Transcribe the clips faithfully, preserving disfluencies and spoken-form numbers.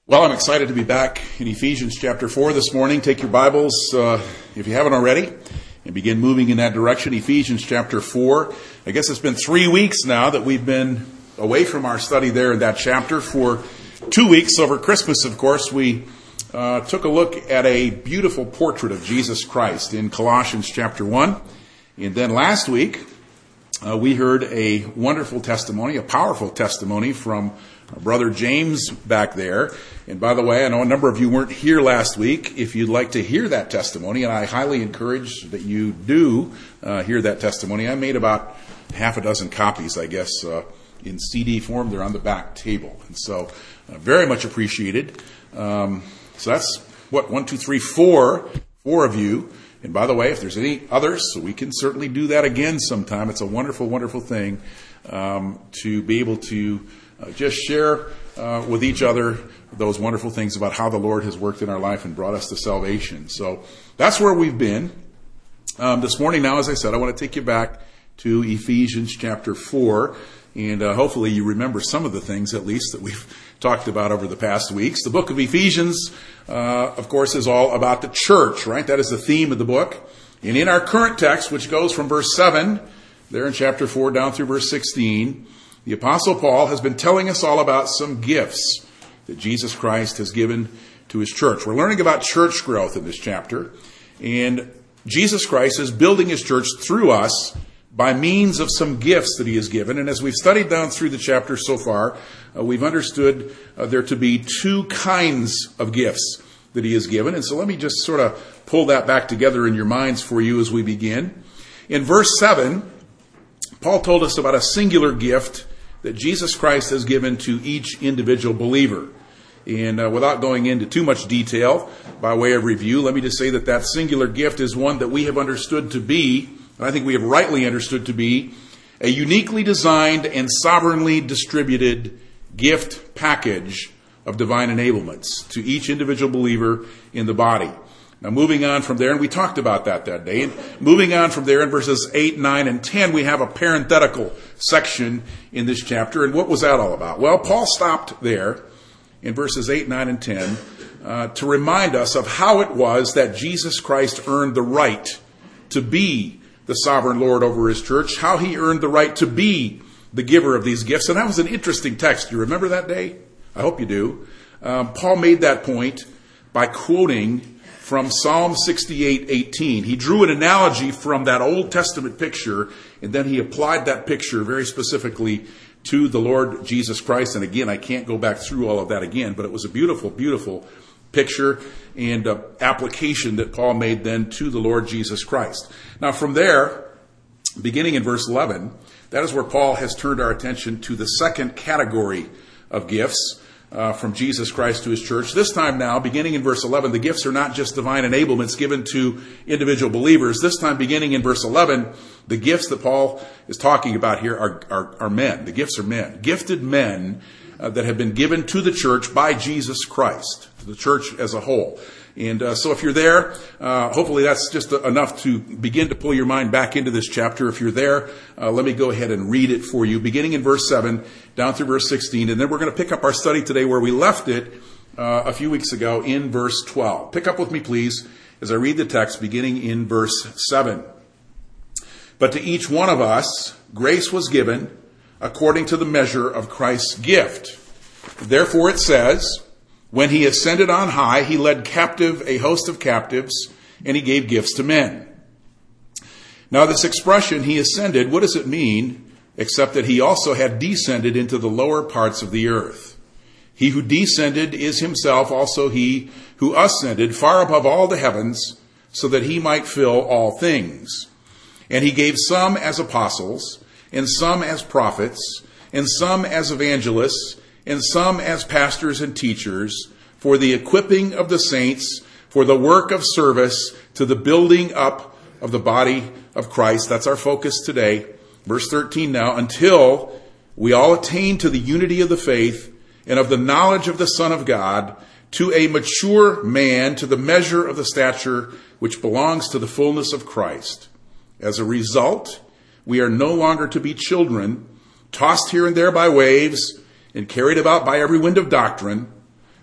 Well, I'm excited to be back in Ephesians chapter four this morning. Take your Bibles, uh, if you haven't already, and begin moving in that direction. Ephesians chapter four. I guess it's been three weeks now that we've been away from our study there in that chapter. For two weeks over Christmas, of course, we uh, took a look at a beautiful portrait of Jesus Christ in Colossians chapter one. And then last week, uh, we heard a wonderful testimony, a powerful testimony from our brother James back there. And by the way, I know a number of you weren't here last week. If you'd like to hear that testimony, and I highly encourage that you do uh, hear that testimony. I made about half a dozen copies, I guess, uh, in C D form. They're on the back table. And so uh, very much appreciated. Um, so that's, what, one, two, three, four, four of you. And by the way, if there's any others, so we can certainly do that again sometime. It's a wonderful, wonderful thing um, to be able to Uh, just share uh, with each other those wonderful things about how the Lord has worked in our life and brought us to salvation. So that's where we've been. Um, this morning now, as I said, I want to take you back to Ephesians chapter four. And uh, hopefully you remember some of the things, at least, that we've talked about over the past weeks. The book of Ephesians, uh, of course, is all about the church, right? That is the theme of the book. And in our current text, which goes from verse seven, there in chapter four, down through verse sixteen, the Apostle Paul has been telling us all about some gifts that Jesus Christ has given to his church. We're learning about church growth in this chapter. And Jesus Christ is building his church through us by means of some gifts that he has given. And as we've studied down through the chapter so far, uh, we've understood uh, there to be two kinds of gifts that he has given. And so let me just sort of pull that back together in your minds for you as we begin. In verse seven, Paul told us about a singular gift that Jesus Christ has given to each individual believer. And uh, without going into too much detail, by way of review, let me just say that that singular gift is one that we have understood to be, and I think we have rightly understood to be, a uniquely designed and sovereignly distributed gift package of divine enablements to each individual believer in the body. Now, moving on from there, and we talked about that that day, and moving on from there in verses eight, nine, and ten, we have a parenthetical section in this chapter. And what was that all about? Well, Paul stopped there in verses eight, nine, and ten uh, to remind us of how it was that Jesus Christ earned the right to be the sovereign Lord over his church, how he earned the right to be the giver of these gifts. And that was an interesting text. Do you remember that day? I hope you do. Um, Paul made that point by quoting from Psalm sixty-eight eighteen. He drew an analogy from that Old Testament picture, and then he applied that picture very specifically to the Lord Jesus Christ. And again, I can't go back through all of that again, but it was a beautiful, beautiful picture and uh, application that Paul made then to the Lord Jesus Christ. Now from there, beginning in verse eleven, that is where Paul has turned our attention to the second category of gifts Uh, from Jesus Christ to his church. This time now, beginning in verse eleven, the gifts are not just divine enablements given to individual believers. This time, beginning in verse eleven, the gifts that Paul is talking about here are, are, are men. The gifts are men. Gifted men uh, that have been given to the church by Jesus Christ, to the church as a whole. And uh, so if you're there, uh, hopefully that's just enough to begin to pull your mind back into this chapter. If you're there, uh, let me go ahead and read it for you, beginning in verse seven, down through verse sixteen. And then we're going to pick up our study today where we left it uh, a few weeks ago in verse twelve. Pick up with me, please, as I read the text, beginning in verse seven. But to each one of us, grace was given according to the measure of Christ's gift. Therefore it says, when he ascended on high, he led captive a host of captives, and he gave gifts to men. Now this expression, he ascended, what does it mean, except that he also had descended into the lower parts of the earth? He who descended is himself also he who ascended far above all the heavens, so that he might fill all things. And he gave some as apostles, and some as prophets, and some as evangelists, and some as pastors and teachers, for the equipping of the saints, for the work of service, to the building up of the body of Christ. That's our focus today. Verse thirteen now, until we all attain to the unity of the faith and of the knowledge of the Son of God, to a mature man, to the measure of the stature which belongs to the fullness of Christ. As a result, we are no longer to be children, tossed here and there by waves, and carried about by every wind of doctrine,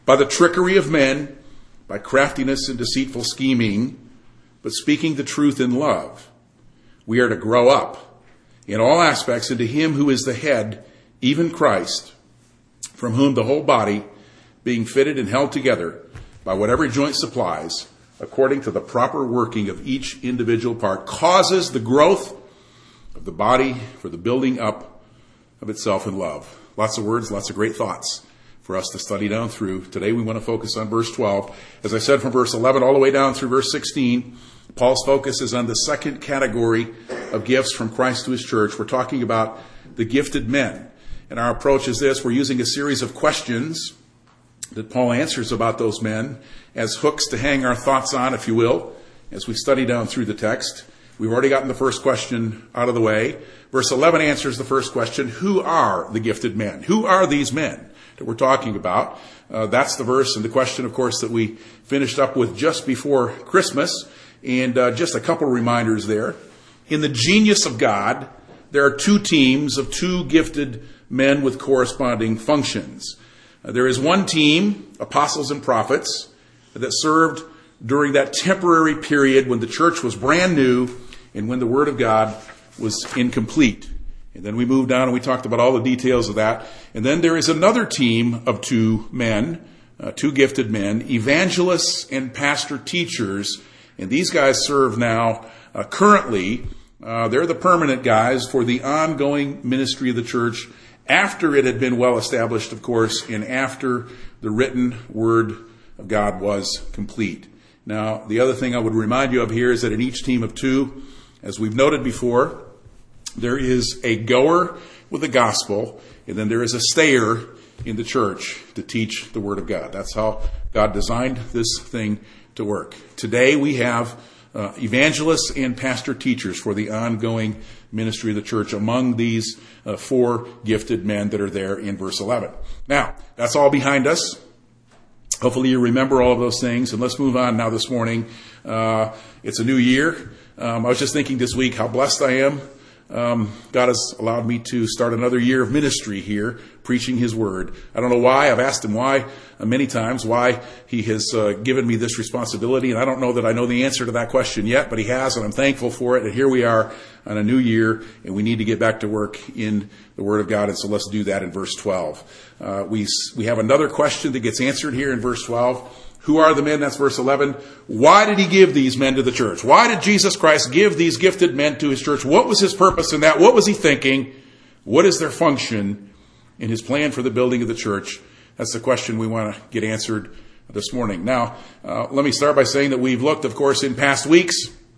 by the trickery of men, by craftiness and deceitful scheming, but speaking the truth in love, we are to grow up in all aspects into him who is the head, even Christ, from whom the whole body, being fitted and held together by whatever joint supplies, according to the proper working of each individual part, causes the growth of the body for the building up of itself in love. Lots of words, lots of great thoughts for us to study down through. Today we want to focus on verse twelve. As I said, from verse eleven all the way down through verse sixteen, Paul's focus is on the second category of gifts from Christ to his church. We're talking about the gifted men. And our approach is this. We're using a series of questions that Paul answers about those men as hooks to hang our thoughts on, if you will, as we study down through the text. We've already gotten the first question out of the way. Verse eleven answers the first question. Who are the gifted men? Who are these men that we're talking about? Uh, that's the verse and the question, of course, that we finished up with just before Christmas. And uh, just a couple reminders there. In the genius of God, there are two teams of two gifted men with corresponding functions. Uh, there is one team, apostles and prophets, that served during that temporary period when the church was brand new and when the Word of God was incomplete. And then we moved on and we talked about all the details of that. And then there is another team of two men, uh, two gifted men, evangelists and pastor teachers. And these guys serve now, uh, currently, uh, they're the permanent guys for the ongoing ministry of the church after it had been well established, of course, and after the written Word of God was complete. Now, the other thing I would remind you of here is that in each team of two, as we've noted before, there is a goer with the gospel, and then there is a stayer in the church to teach the Word of God. That's how God designed this thing to work. Today we have uh, evangelists and pastor teachers for the ongoing ministry of the church among these uh, four gifted men that are there in verse eleven. Now, that's all behind us. Hopefully you remember all of those things. And let's move on now this morning. Uh, it's a new year. Um, I was just thinking this week how blessed I am. Um, God has allowed me to start another year of ministry here, preaching His Word. I don't know why. I've asked Him why uh, many times, why He has uh, given me this responsibility. And I don't know that I know the answer to that question yet, but He has, and I'm thankful for it. And here we are on a new year, and we need to get back to work in the Word of God. And so let's do that in verse twelve. Uh, we, we have another question that gets answered here in verse twelve. Who are the men? That's verse eleven. Why did He give these men to the church? Why did Jesus Christ give these gifted men to His church? What was His purpose in that? What was He thinking? What is their function in His plan for the building of the church? That's the question we want to get answered this morning. Now, uh, let me start by saying that we've looked, of course, in past weeks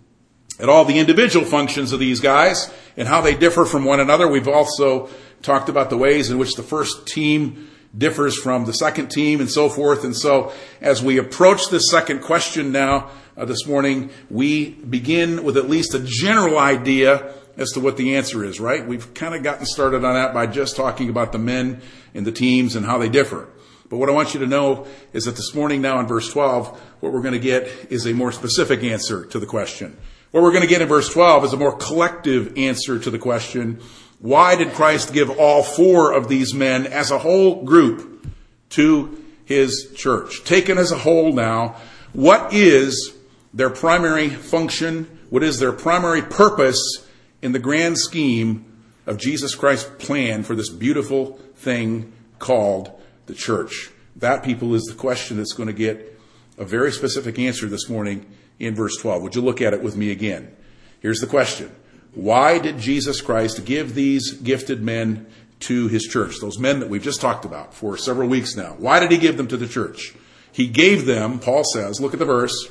at all the individual functions of these guys and how they differ from one another. We've also talked about the ways in which the first team differs from the second team and so forth. And so as we approach this second question now uh, this morning, we begin with at least a general idea as to what the answer is, right? We've kind of gotten started on that by just talking about the men and the teams and how they differ. But what I want you to know is that this morning now in verse twelve, what we're going to get is a more specific answer to the question. What we're going to get in verse twelve is a more collective answer to the question, why did Christ give all four of these men as a whole group to His church? Taken as a whole now, what is their primary function? What is their primary purpose in the grand scheme of Jesus Christ's plan for this beautiful thing called the church? That, people, is the question that's going to get a very specific answer this morning in verse twelve. Would you look at it with me again? Here's the question. Why did Jesus Christ give these gifted men to His church? Those men that we've just talked about for several weeks now. Why did He give them to the church? He gave them, Paul says, look at the verse,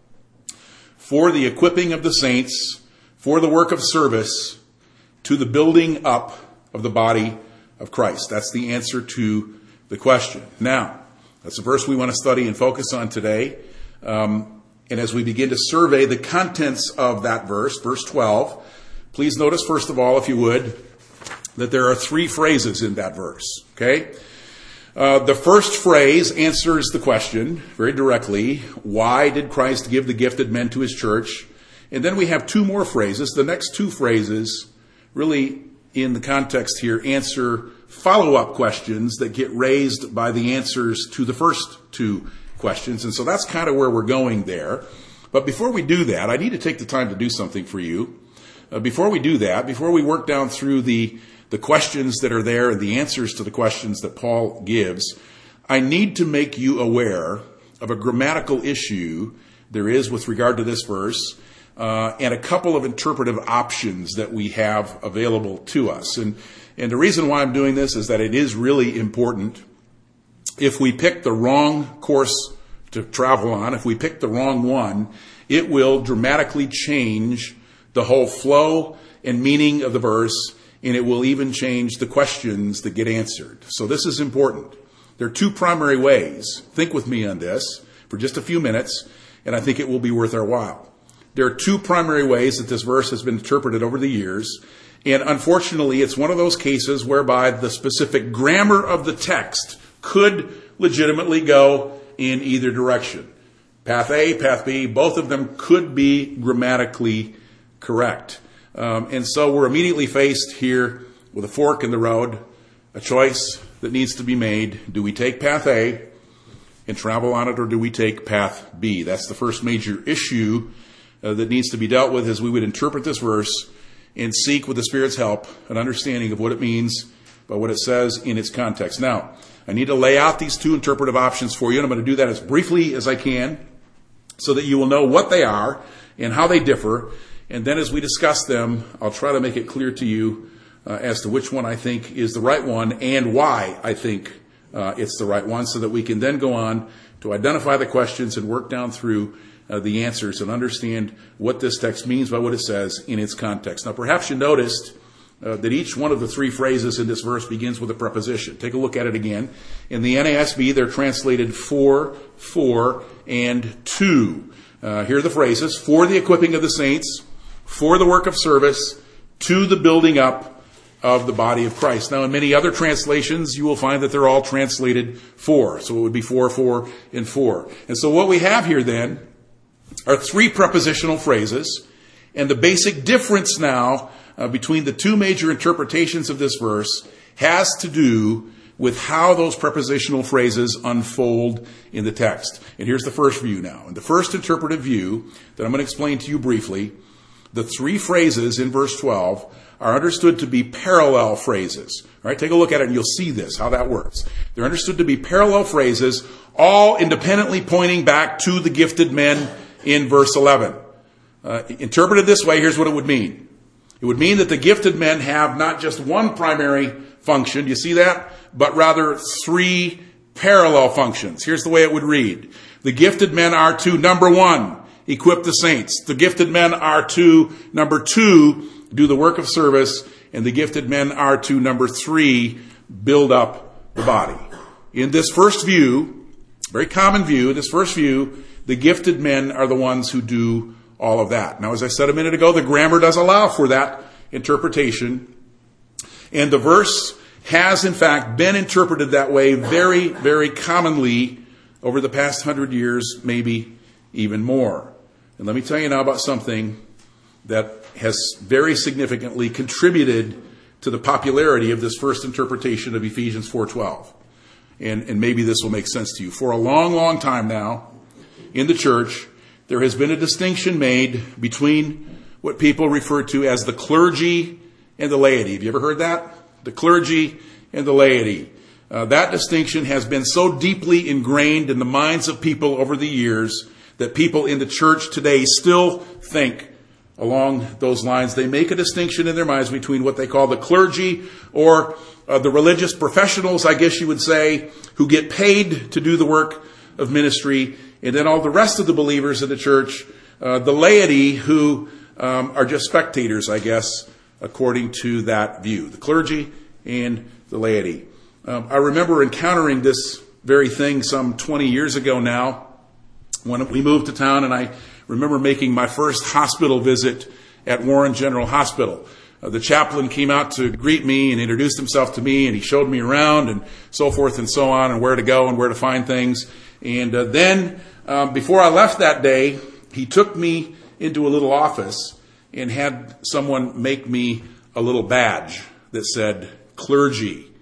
for the equipping of the saints, for the work of service, to the building up of the body of Christ. That's the answer to the question. Now, that's the verse we want to study and focus on today. Um, and as we begin to survey the contents of that verse, verse twelve, please notice, first of all, if you would, that there are three phrases in that verse, okay? Uh, the first phrase answers the question very directly, why did Christ give the gifted men to His church? And then we have two more phrases. The next two phrases, really in the context here, answer follow-up questions that get raised by the answers to the first two questions. And so that's kind of where we're going there. But before we do that, I need to take the time to do something for you. Uh, before we do that, before we work down through the, the questions that are there and the answers to the questions that Paul gives, I need to make you aware of a grammatical issue there is with regard to this verse, uh, and a couple of interpretive options that we have available to us. And, and the reason why I'm doing this is that it is really important. If we pick the wrong course to travel on, if we pick the wrong one, it will dramatically change the whole flow and meaning of the verse, and it will even change the questions that get answered. So this is important. There are two primary ways. Think with me on this for just a few minutes, and I think it will be worth our while. There are two primary ways that this verse has been interpreted over the years, and unfortunately, it's one of those cases whereby the specific grammar of the text could legitimately go in either direction. Path A, path B, both of them could be grammatically correct. Um, and so we're immediately faced here with a fork in the road, a choice that needs to be made. Do we take path A and travel on it, or do we take path B? That's the first major issue uh, that needs to be dealt with as we would interpret this verse and seek, with the Spirit's help, an understanding of what it means by what it says in its context. Now, I need to lay out these two interpretive options for you, and I'm going to do that as briefly as I can so that you will know what they are and how they differ. And then as we discuss them, I'll try to make it clear to you uh, as to which one I think is the right one and why I think uh, it's the right one, so that we can then go on to identify the questions and work down through uh, the answers and understand what this text means by what it says in its context. Now, perhaps you noticed Uh, that each one of the three phrases in this verse begins with a preposition. Take a look at it again. In the N A S B, they're translated for, for, and to. Uh, here are the phrases: for the equipping of the saints, for the work of service, to the building up of the body of Christ. Now, in many other translations, you will find that they're all translated for. So it would be for, for, and for. And so what we have here then are three prepositional phrases, and the basic difference now Uh, between the two major interpretations of this verse has to do with how those prepositional phrases unfold in the text. And here's the first view now. In the first interpretive view that I'm going to explain to you briefly, the three phrases in verse twelve are understood to be parallel phrases. All right, take a look at it and you'll see this, how that works. They're understood to be parallel phrases, all independently pointing back to the gifted men in verse eleven. Uh, interpreted this way, here's what it would mean. It would mean that the gifted men have not just one primary function, you see that? But rather three parallel functions. Here's the way it would read. The gifted men are to, number one, equip the saints. The gifted men are to, number two, do the work of service. And the gifted men are to, number three, build up the body. In this first view, very common view, in this first view, the gifted men are the ones who do all of that. Now, as I said a minute ago, the grammar does allow for that interpretation. And the verse has, in fact, been interpreted that way very, very commonly over the past hundred years, maybe even more. And let me tell you now about something that has very significantly contributed to the popularity of this first interpretation of Ephesians four twelve. And, and maybe this will make sense to you. For a long, long time now, in the church, there has been a distinction made between what people refer to as the clergy and the laity. Have you ever heard that? The clergy and the laity. Uh, that distinction has been so deeply ingrained in the minds of people over the years that people in the church today still think along those lines. They make a distinction in their minds between what they call the clergy, or uh, the religious professionals, I guess you would say, who get paid to do the work of ministry, and then all the rest of the believers in the church, uh, the laity, who um, are just spectators, I guess, according to that view. The clergy and the laity. Um, I remember encountering this very thing some twenty years ago now when we moved to town, and I remember making my first hospital visit at Warren General Hospital. Uh, the chaplain came out to greet me and introduced himself to me, and he showed me around and so forth and so on, and where to go and where to find things. And uh, then, um, before I left that day, he took me into a little office and had someone make me a little badge that said clergy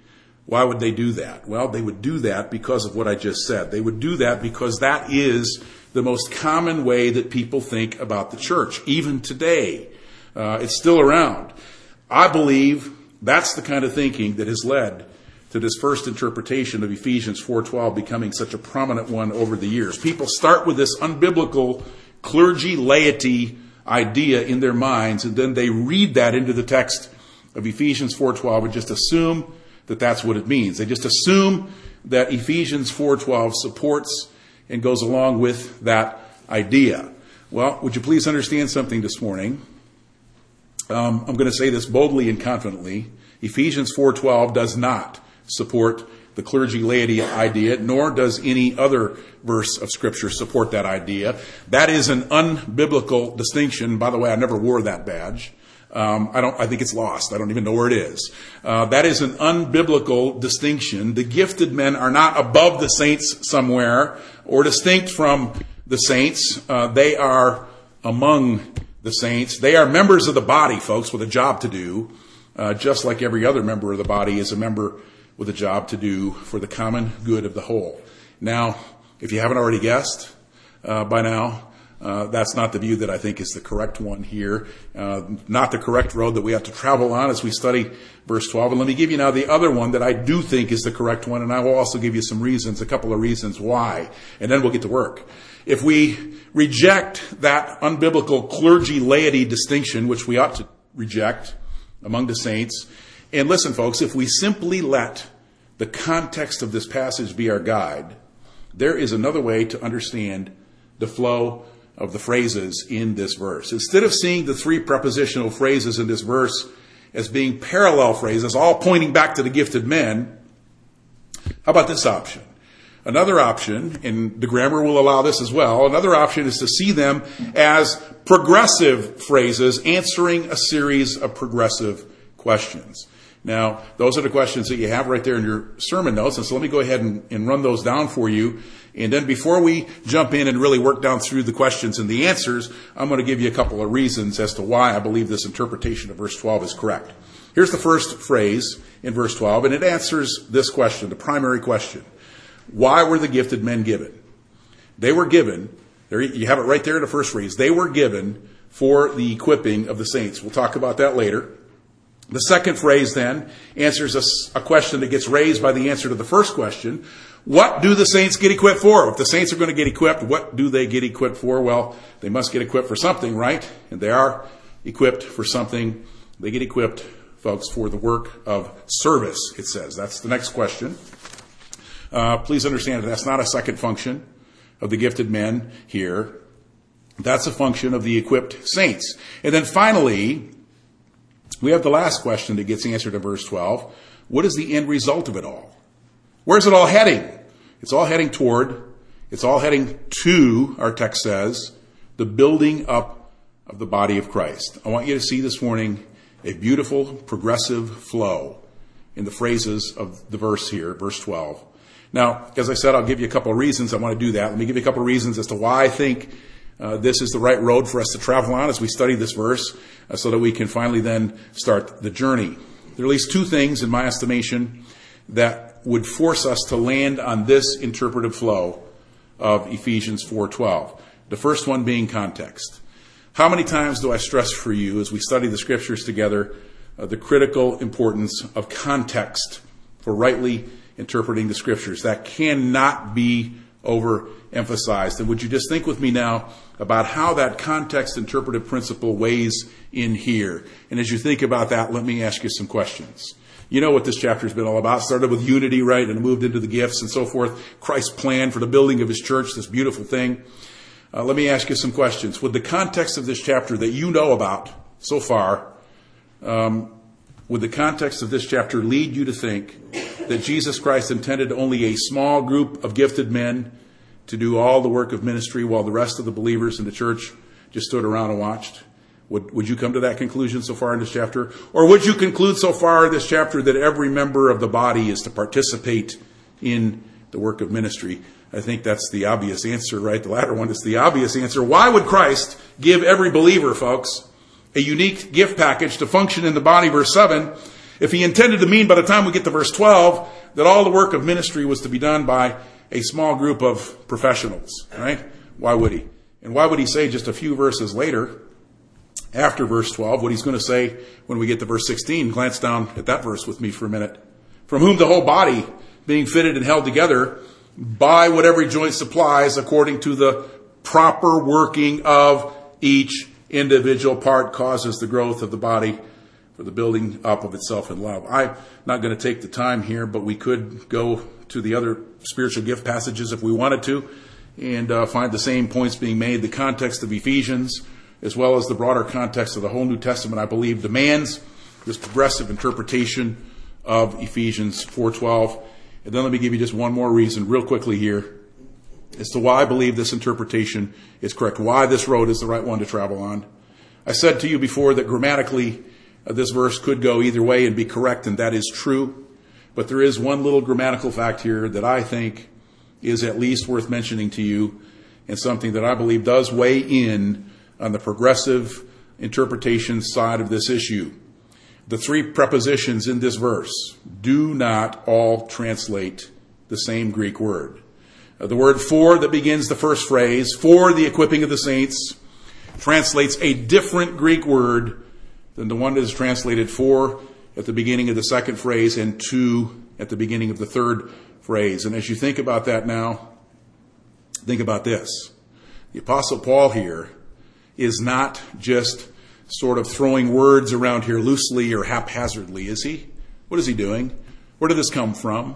Why would they do that? Well, they would do that because of what I just said. They would do that because that is the most common way that people think about the church, even today. Uh, it's still around. I believe that's the kind of thinking that has led to this first interpretation of Ephesians four twelve becoming such a prominent one over the years. People start with this unbiblical clergy laity idea in their minds, and then they read that into the text of Ephesians four twelve and just assume that that's what it means. They just assume that Ephesians four twelve supports and goes along with that idea. Well, would you please understand something this morning? Um, I'm going to say this boldly and confidently. Ephesians four twelve does not support the clergy laity idea, nor does any other verse of Scripture support that idea. That is an unbiblical distinction. By the way, I never wore that badge. Um, I don't. I think it's lost. I don't even know where it is. Uh, that is an unbiblical distinction. The gifted men are not above the saints somewhere or distinct from the saints. Uh, they are among the saints. They are members of the body, folks, with a job to do, uh, just like every other member of the body is a member with a job to do for the common good of the whole. Now, if you haven't already guessed uh, by now, uh, that's not the view that I think is the correct one here, uh, not the correct road that we have to travel on as we study verse twelve. And let me give you now the other one that I do think is the correct one, and I will also give you some reasons, a couple of reasons why, and then we'll get to work. If we reject that unbiblical clergy laity distinction, which we ought to reject among the saints, and listen, folks, if we simply let the context of this passage be our guide, there is another way to understand the flow of the phrases in this verse. Instead of seeing the three prepositional phrases in this verse as being parallel phrases, all pointing back to the gifted men, how about this option? Another option, and the grammar will allow this as well, another option is to see them as progressive phrases answering a series of progressive questions. Now, those are the questions that you have right there in your sermon notes, and so let me go ahead and, and run those down for you. And then before we jump in and really work down through the questions and the answers, I'm going to give you a couple of reasons as to why I believe this interpretation of verse twelve is correct. Here's the first phrase in verse twelve, and it answers this question, the primary question. Why were the gifted men given? They were given, there you have it right there in the first phrase, they were given for the equipping of the saints. We'll talk about that later. The second phrase then answers a, a question that gets raised by the answer to the first question. What do the saints get equipped for? If the saints are going to get equipped, what do they get equipped for? Well, they must get equipped for something, right? And they are equipped for something. They get equipped, folks, for the work of service, it says. That's the next question. Uh, please understand that that's not a second function of the gifted men here. That's a function of the equipped saints. And then finally, we have the last question that gets answered in verse twelve. What is the end result of it all? Where's it all heading? It's all heading toward, it's all heading to, our text says, the building up of the body of Christ. I want you to see this morning a beautiful progressive flow in the phrases of the verse here, verse twelve. Now, as I said, I'll give you a couple of reasons I want to do that. Let me give you a couple of reasons as to why I think Uh, this is the right road for us to travel on as we study this verse uh, so that we can finally then start the journey. There are at least two things, in my estimation, that would force us to land on this interpretive flow of Ephesians four twelve. The first one being context. How many times do I stress for you as we study the Scriptures together uh, the critical importance of context for rightly interpreting the Scriptures? That cannot be overemphasized. And would you just think with me now about how that context interpretive principle weighs in here? And as you think about that, let me ask you some questions. You know what this chapter has been all about. It started with unity, right, and moved into the gifts and so forth. Christ's plan for the building of his church, this beautiful thing. Uh, let me ask you some questions. Would the context of this chapter that you know about so far, um, would the context of this chapter lead you to think that Jesus Christ intended only a small group of gifted men to do all the work of ministry while the rest of the believers in the church just stood around and watched? Would, would you come to that conclusion so far in this chapter? Or would you conclude so far in this chapter that every member of the body is to participate in the work of ministry? I think that's the obvious answer, right? The latter one is the obvious answer. Why would Christ give every believer, folks, a unique gift package to function in the body, verse seven, if he intended to mean by the time we get to verse twelve that all the work of ministry was to be done by a small group of professionals, right? Why would he? And why would he say just a few verses later, after verse twelve, what he's going to say when we get to verse sixteen? Glance down at that verse with me for a minute. From whom the whole body, being fitted and held together by what every joint supplies according to the proper working of each individual part, causes the growth of the body for the building up of itself in love. I'm not going to take the time here, but we could go to the other spiritual gift passages if we wanted to and uh, find the same points being made. The context of Ephesians, as well as the broader context of the whole New Testament, I believe, demands this progressive interpretation of Ephesians four twelve. And then let me give you just one more reason real quickly here as to why I believe this interpretation is correct, why this road is the right one to travel on. I said to you before that grammatically uh, this verse could go either way and be correct, and that is true. But there is one little grammatical fact here that I think is at least worth mentioning to you, and something that I believe does weigh in on the progressive interpretation side of this issue. The three prepositions in this verse do not all translate the same Greek word. Uh, the word for that begins the first phrase, for the equipping of the saints, translates a different Greek word than the one that is translated for at the beginning of the second phrase and to at the beginning of the third phrase. And as you think about that now, think about this. The Apostle Paul here is not just sort of throwing words around here loosely or haphazardly, is he? What is he doing? Where did this come from?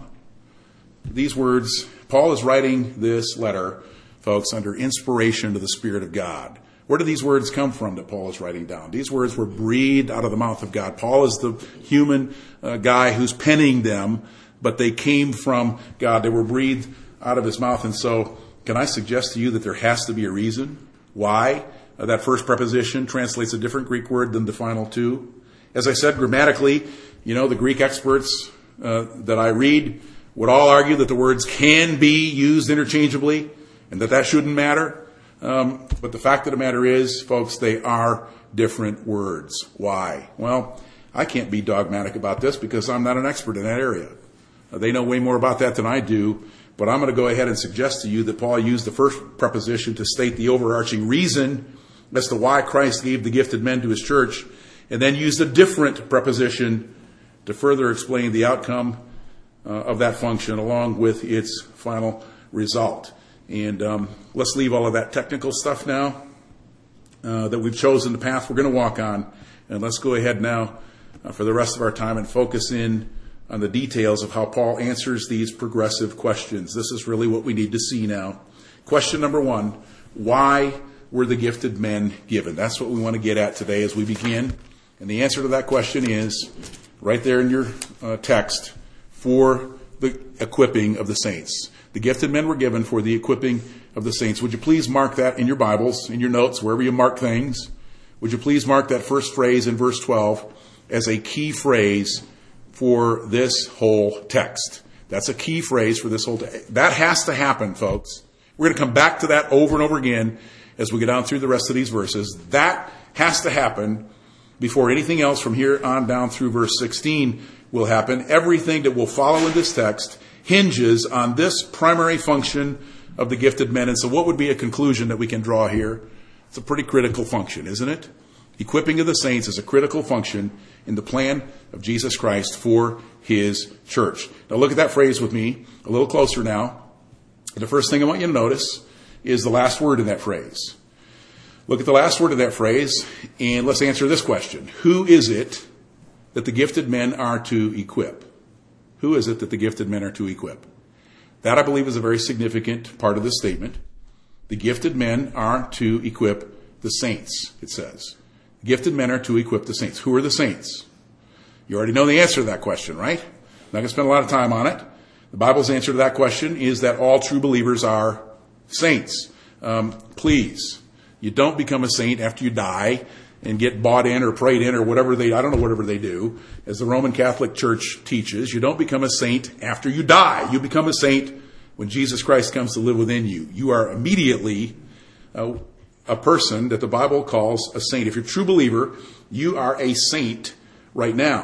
These words, Paul is writing this letter, folks, under inspiration to the Spirit of God. Where do these words come from that Paul is writing down? These words were breathed out of the mouth of God. Paul is the human uh, guy who's penning them, but they came from God. They were breathed out of his mouth. And so can I suggest to you that there has to be a reason why uh, that first preposition translates a different Greek word than the final two? As I said, grammatically, you know, the Greek experts uh, that I read would all argue that the words can be used interchangeably and that that shouldn't matter. Um, but the fact of the matter is, folks, they are different words. Why? Well, I can't be dogmatic about this because I'm not an expert in that area. Uh, they know way more about that than I do, but I'm going to go ahead and suggest to you that Paul used the first preposition to state the overarching reason as to why Christ gave the gifted men to his church, and then used a different preposition to further explain the outcome uh, of that function along with its final result. And um, let's leave all of that technical stuff now uh, that we've chosen the path we're going to walk on. And let's go ahead now uh, for the rest of our time and focus in on the details of how Paul answers these progressive questions. This is really what we need to see now. Question number one, why were the gifted men given? That's what we want to get at today as we begin. And the answer to that question is right there in your uh, text, for the equipping of the saints. The gifted men were given for the equipping of the saints. Would you please mark that in your Bibles, in your notes, wherever you mark things? Would you please mark that first phrase in verse twelve as a key phrase for this whole text? That's a key phrase for this whole text. That has to happen, folks. We're going to come back to that over and over again as we go down through the rest of these verses. That has to happen before anything else from here on down through verse sixteen will happen. Everything that will follow in this text hinges on this primary function of the gifted men. And so what would be a conclusion that we can draw here? It's a pretty critical function, isn't it? Equipping of the saints is a critical function in the plan of Jesus Christ for his church. Now look at that phrase with me a little closer now. The first thing I want you to notice is the last word in that phrase. Look at the last word of that phrase, and let's answer this question. Who is it that the gifted men are to equip? Who is it that the gifted men are to equip? That, I believe, is a very significant part of this statement. The gifted men are to equip the saints, it says. The gifted men are to equip the saints. Who are the saints? You already know the answer to that question, right? I'm not going to spend a lot of time on it. The Bible's answer to that question is that all true believers are saints. Um, please, you don't become a saint after you die and get bought in or prayed in or whatever they, I don't know, whatever they do. As the Roman Catholic Church teaches, you don't become a saint after you die. You become a saint when Jesus Christ comes to live within you. You are immediately uh, a person that the Bible calls a saint. If you're a true believer, you are a saint right now.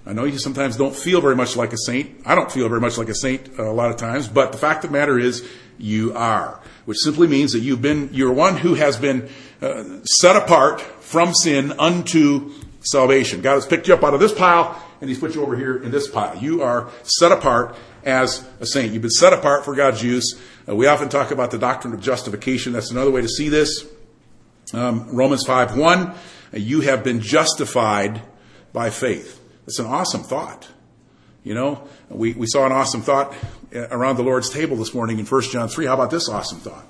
I know you sometimes don't feel very much like a saint. I don't feel very much like a saint uh, a lot of times, but the fact of the matter is you are, which simply means that you've been, you're one who has been uh, set apart from sin unto salvation. God has picked you up out of this pile and he's put you over here in this pile. You are set apart as a saint. You've been set apart for God's use. Uh, we often talk about the doctrine of justification. That's another way to see this. Um, Romans five one, uh, you have been justified by faith. It's an awesome thought. You know, we, we saw an awesome thought around the Lord's table this morning in First John three. How about this awesome thought?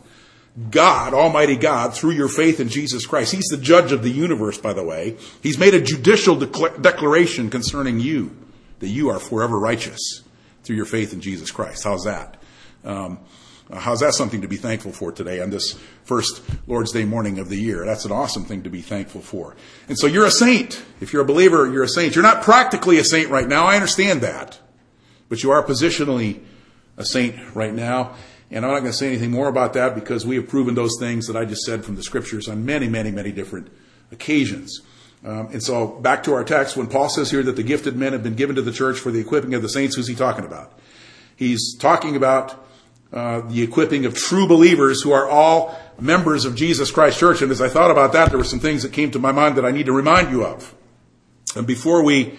God, Almighty God, through your faith in Jesus Christ, He's the judge of the universe, by the way. He's made a judicial decla- declaration concerning you, that you are forever righteous through your faith in Jesus Christ. How's that? Um, how's that something to be thankful for today on this first Lord's Day morning of the year? That's an awesome thing to be thankful for. And so you're a saint. If you're a believer, you're a saint. You're not practically a saint right now. I understand that. But you are positionally a saint right now. And I'm not going to say anything more about that because we have proven those things that I just said from the scriptures on many, many, many different occasions. Um, and so back to our text, when Paul says here that the gifted men have been given to the church for the equipping of the saints, who's he talking about? He's talking about uh, the equipping of true believers who are all members of Jesus Christ Church. And as I thought about that, there were some things that came to my mind that I need to remind you of. And before we,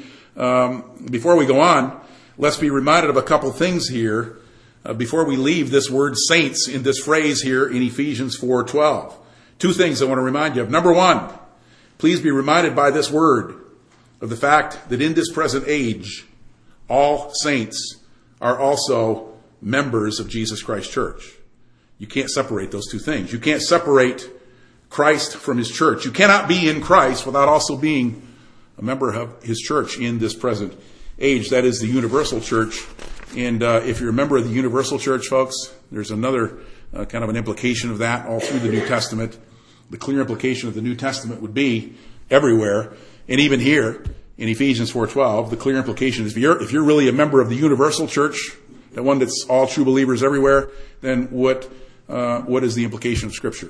um, before we go on, let's be reminded of a couple things here Uh, before we leave this word saints in this phrase here in Ephesians four twelve. Two things I want to remind you of. Number one, please be reminded by this word of the fact that in this present age, all saints are also members of Jesus Christ Church. You can't separate those two things. You can't separate Christ from His church. You cannot be in Christ without also being a member of His church in this present age. That is the universal church. And uh, if you're a member of the universal church, folks, there's another uh, kind of an implication of that all through the New Testament. The clear implication of the New Testament would be everywhere, and even here in Ephesians four twelve, the clear implication is if you're, if you're really a member of the universal church, the one that's all true believers everywhere, then what uh, what is the implication of Scripture?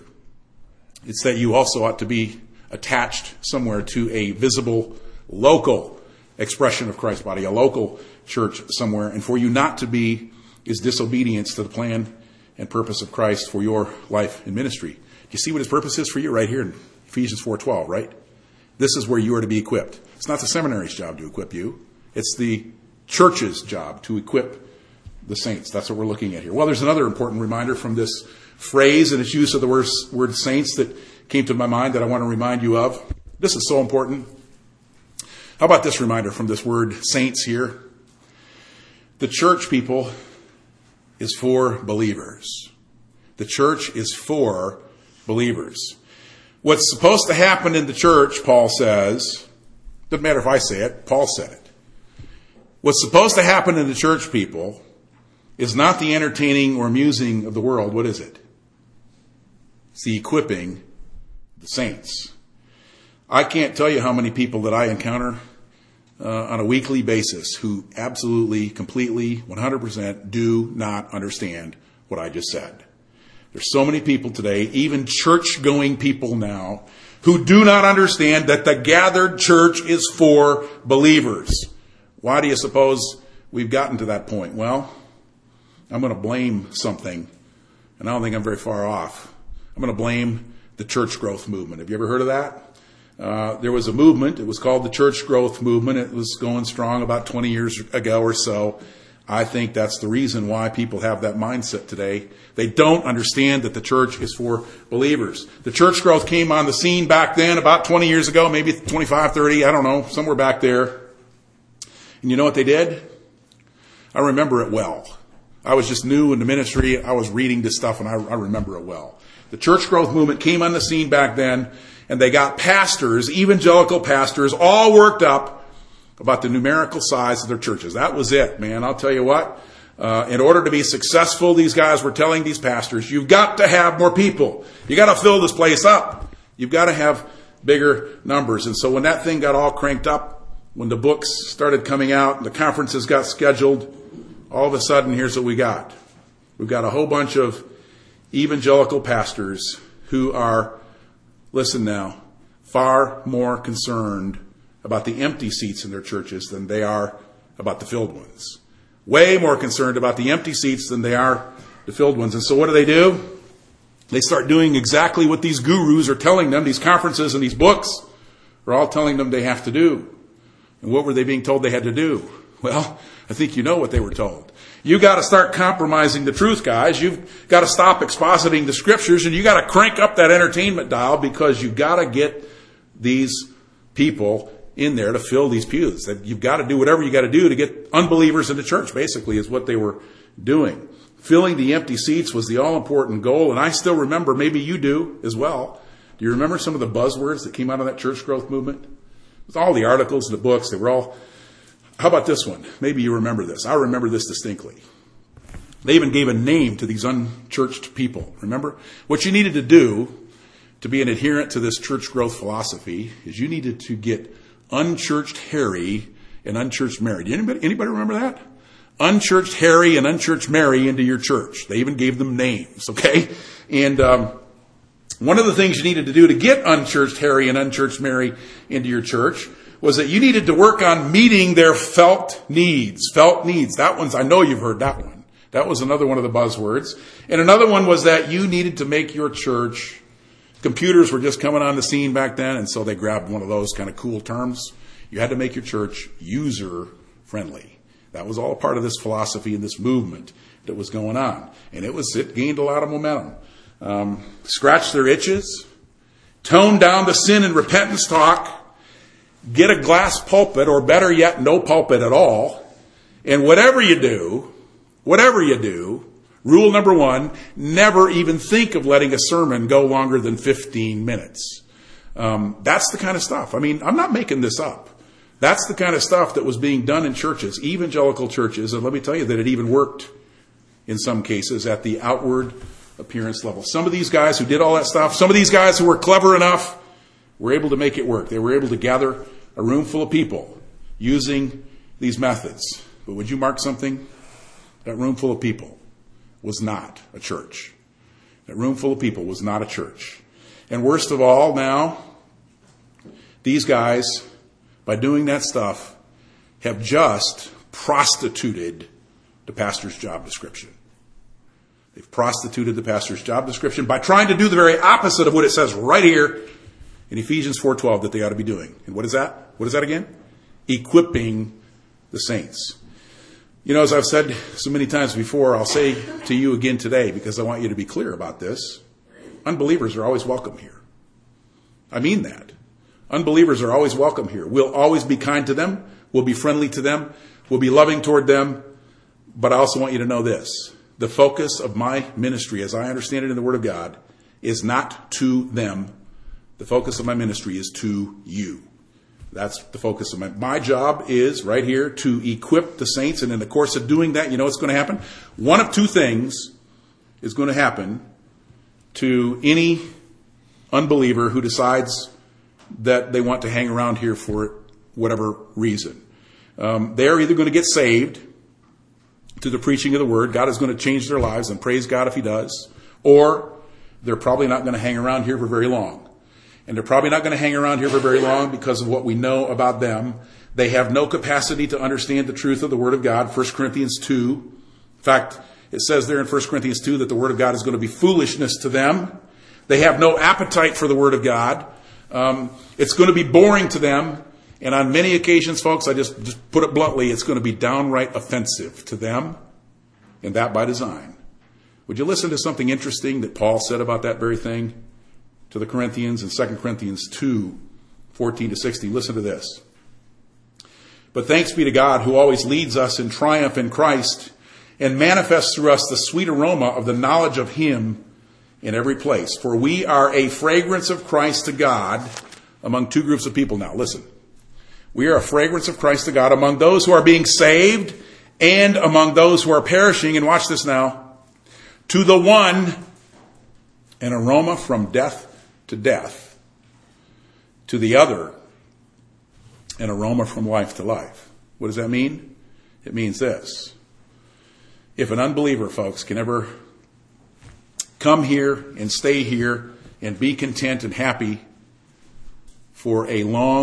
It's that you also ought to be attached somewhere to a visible, local expression of Christ's body, a local church somewhere. And for you not to be is disobedience to the plan and purpose of Christ for your life and ministry. Do you see what His purpose is for you right here in Ephesians four twelve, right? This is where you are to be equipped. It's not the seminary's job to equip you. It's the church's job to equip the saints. That's what we're looking at here. Well, there's another important reminder from this phrase and its use of the word, word saints that came to my mind that I want to remind you of. This is so important. How about this reminder from this word saints here? The church, people, is for believers. The church is for believers. What's supposed to happen in the church, Paul says, doesn't matter if I say it, Paul said it. What's supposed to happen in the church, people, is not the entertaining or amusing of the world. What is it? It's the equipping of the saints. I can't tell you how many people that I encounter Uh, on a weekly basis who absolutely, completely, one hundred percent do not understand what I just said. There's so many people today, even church-going people now, who do not understand that the gathered church is for believers. Why do you suppose we've gotten to that point? Well, I'm going to blame something, and I don't think I'm very far off. I'm going to blame the church growth movement. Have you ever heard of that? Uh, there was a movement. It was called the Church Growth Movement. It was going strong about twenty years ago or so. I think that's the reason why people have that mindset today. They don't understand that the church is for believers. The church growth came on the scene back then about twenty years ago, maybe twenty-five, thirty, I don't know, somewhere back there. And you know what they did? I remember it well. I was just new in the ministry. I was reading this stuff, and I, I remember it well. The church growth movement came on the scene back then. And they got pastors, evangelical pastors, all worked up about the numerical size of their churches. That was it, man. I'll tell you what. Uh, in order to be successful, these guys were telling these pastors, you've got to have more people. You got to fill this place up. You've got to have bigger numbers. And so when that thing got all cranked up, when the books started coming out, and the conferences got scheduled, all of a sudden, here's what we got. We've got a whole bunch of evangelical pastors who are, listen now, far more concerned about the empty seats in their churches than they are about the filled ones. Way more concerned about the empty seats than they are the filled ones. And so what do they do? They start doing exactly what these gurus are telling them, these conferences and these books are all telling them they have to do. And what were they being told they had to do? Well, I think you know what they were told. You got to start compromising the truth, guys. You've got to stop expositing the scriptures, and you got to crank up that entertainment dial because you've got to get these people in there to fill these pews. That you've got to do whatever you got to do to get unbelievers into church, basically, is what they were doing. Filling the empty seats was the all-important goal, and I still remember, maybe you do as well. Do you remember some of the buzzwords that came out of that church growth movement? With all the articles and the books, they were all... How about this one? Maybe you remember this. I remember this distinctly. They even gave a name to these unchurched people. Remember? What you needed to do to be an adherent to this church growth philosophy is you needed to get unchurched Harry and unchurched Mary. Did anybody, anybody remember that? Unchurched Harry and unchurched Mary into your church. They even gave them names, okay? And um, one of the things you needed to do to get unchurched Harry and unchurched Mary into your church was that you needed to work on meeting their felt needs. Felt needs. That one's, I know you've heard that one. That was another one of the buzzwords. And another one was that you needed to make your church, computers were just coming on the scene back then, and so they grabbed one of those kind of cool terms. You had to make your church user-friendly. That was all a part of this philosophy and this movement that was going on. And it was it gained a lot of momentum. Um, scratch their itches, tone down the sin and repentance talk, get a glass pulpit, or better yet, no pulpit at all. And whatever you do, whatever you do, rule number one, never even think of letting a sermon go longer than fifteen minutes. Um, that's the kind of stuff. I mean, I'm not making this up. That's the kind of stuff that was being done in churches, evangelical churches. And let me tell you that it even worked in some cases at the outward appearance level. Some of these guys who did all that stuff, some of these guys who were clever enough, were able to make it work. They were able to gather a room full of people using these methods. But would you mark something? That room full of people was not a church. That room full of people was not a church. And worst of all, now, these guys, by doing that stuff, have just prostituted the pastor's job description. They've prostituted the pastor's job description by trying to do the very opposite of what it says right here in Ephesians four twelve that they ought to be doing. And what is that? What is that again? Equipping the saints. You know, as I've said so many times before, I'll say to you again today, because I want you to be clear about this. Unbelievers are always welcome here. I mean that. Unbelievers are always welcome here. We'll always be kind to them. We'll be friendly to them. We'll be loving toward them. But I also want you to know this. The focus of my ministry, as I understand it in the Word of God, is not to them. The focus of my ministry is to you. That's the focus of my, my job is right here to equip the saints. And in the course of doing that, you know what's going to happen? One of two things is going to happen to any unbeliever who decides that they want to hang around here for whatever reason. Um, they're either going to get saved to the preaching of the Word. God is going to change their lives, and praise God if He does. Or they're probably not going to hang around here for very long. And they're probably not going to hang around here for very long because of what we know about them. They have no capacity to understand the truth of the Word of God. First Corinthians two. In fact, it says there in First Corinthians two that the Word of God is going to be foolishness to them. They have no appetite for the Word of God. Um, it's going to be boring to them. And on many occasions, folks, I just, just put it bluntly, it's going to be downright offensive to them. And that by design. Would you listen to something interesting that Paul said about that very thing to the Corinthians in Second Corinthians two, fourteen to sixteen? Listen to this. But thanks be to God who always leads us in triumph in Christ and manifests through us the sweet aroma of the knowledge of Him in every place. For we are a fragrance of Christ to God among two groups of people. Now listen. We are a fragrance of Christ to God among those who are being saved and among those who are perishing. And watch this now. To the one, an aroma from death to death. To the other, an aroma from life to life. What does that mean? It means this. If an unbeliever, folks, can ever come here and stay here and be content and happy for a long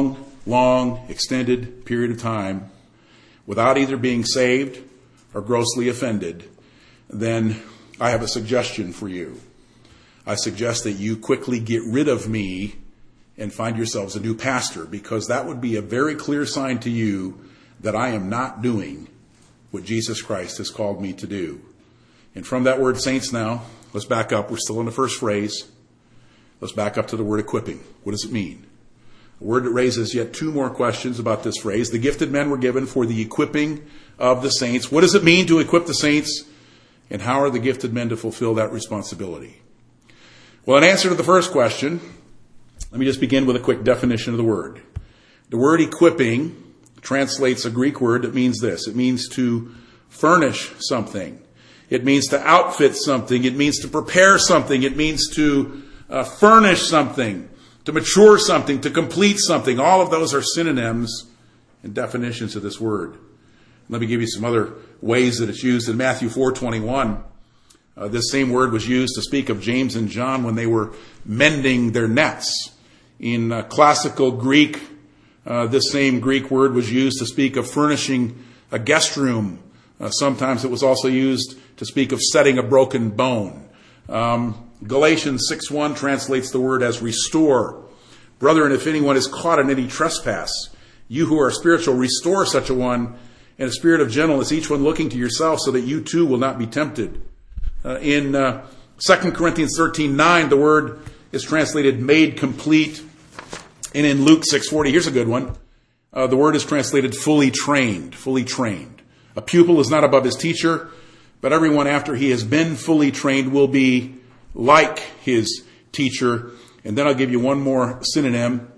long, extended period of time without either being saved or grossly offended, then I have a suggestion for you. I suggest that you quickly get rid of me and find yourselves a new pastor, because that would be a very clear sign to you that I am not doing what Jesus Christ has called me to do. And from that word saints now, let's back up. We're still in the first phrase. Let's back up to the word equipping. What does it mean? A word that raises yet two more questions about this phrase. The gifted men were given for the equipping of the saints. What does it mean to equip the saints? And how are the gifted men to fulfill that responsibility? Well, in answer to the first question, let me just begin with a quick definition of the word. The word equipping translates a Greek word that means this. It means to furnish something. It means to outfit something. It means to prepare something. It means to uh, furnish something, to mature something, to complete something. All of those are synonyms and definitions of this word. Let me give you some other ways that it's used. In Matthew four twenty-one, uh, this same word was used to speak of James and John when they were mending their nets. In uh, classical Greek, uh, this same Greek word was used to speak of furnishing a guest room. Uh, sometimes it was also used to speak of setting a broken bone. Um, Galatians six one translates the word as restore. Brethren, if anyone is caught in any trespass, you who are spiritual, restore such a one in a spirit of gentleness, each one looking to yourself, so that you too will not be tempted. Uh, in uh, Second Corinthians thirteen nine, the word is translated made complete. And in Luke six forty, here's a good one. Uh, the word is translated fully trained, fully trained. A pupil is not above his teacher, but everyone after he has been fully trained will be like his teacher. And then I'll give you one more synonym.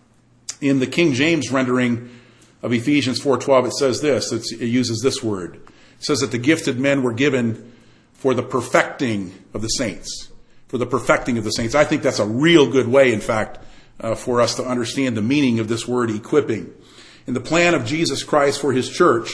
In the King James rendering of Ephesians four twelve, it says this. It's, it uses this word. It says that the gifted men were given for the perfecting of the saints. For the perfecting of the saints. I think that's a real good way, in fact, uh, for us to understand the meaning of this word equipping. In the plan of Jesus Christ for his church,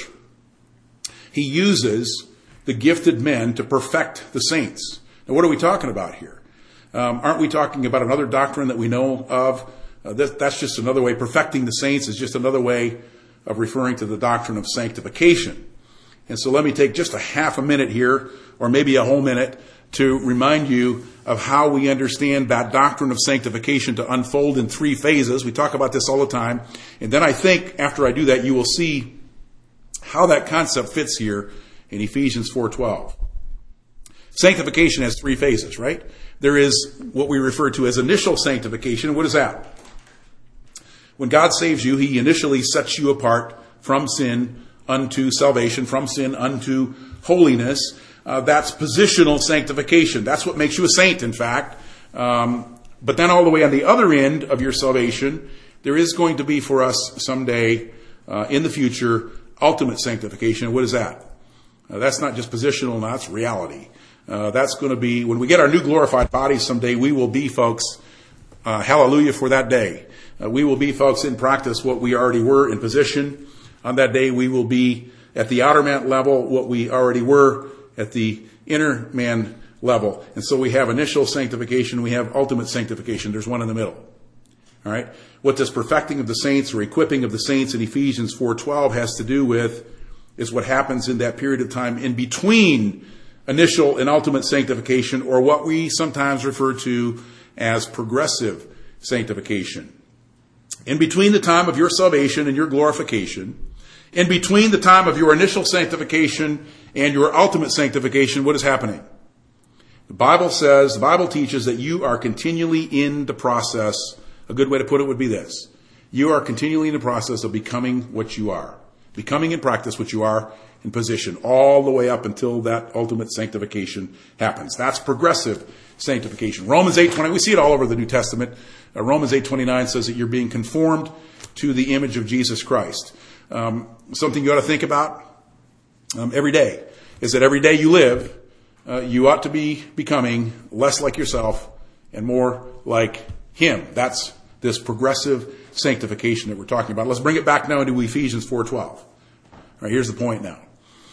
he uses the gifted men to perfect the saints. Now, what are we talking about here? Um, aren't we talking about another doctrine that we know of? Uh, that, that's just another way. Perfecting the saints is just another way of referring to the doctrine of sanctification. And so let me take just a half a minute here, or maybe a whole minute, to remind you of how we understand that doctrine of sanctification to unfold in three phases. We talk about this all the time. And then I think after I do that, you will see how that concept fits here in Ephesians four twelve. Sanctification has three phases, right? There is what we refer to as initial sanctification. What is that? When God saves you, he initially sets you apart from sin unto salvation, from sin unto holiness. Uh, that's positional sanctification. That's what makes you a saint, in fact. Um, but then all the way on the other end of your salvation, there is going to be for us someday uh, in the future ultimate sanctification. What is that? Uh, that's not just positional, no, that's reality. Uh, that's going to be, when we get our new glorified bodies someday, we will be, folks, uh, hallelujah for that day. Uh, we will be, folks, in practice what we already were in position. On that day, we will be at the outer man level what we already were at the inner man level. And so we have initial sanctification, we have ultimate sanctification. There's one in the middle. All right? What this perfecting of the saints or equipping of the saints in Ephesians four twelve has to do with is what happens in that period of time in between initial and ultimate sanctification, or what we sometimes refer to as progressive sanctification. In between the time of your salvation and your glorification, in between the time of your initial sanctification and your ultimate sanctification, what is happening? The Bible says, the Bible teaches that you are continually in the process. A good way to put it would be this. You are continually in the process of becoming what you are. Becoming in practice what you are in position, all the way up until that ultimate sanctification happens. That's progressive sanctification. Romans eight twenty, we see it all over the New Testament. Uh, Romans eight twenty-nine says that you're being conformed to the image of Jesus Christ. Um, something you ought to think about um, every day is that every day you live, uh, you ought to be becoming less like yourself and more like him. That's this progressive sanctification that we're talking about. Let's bring it back now into Ephesians four twelve. All right, here's the point now.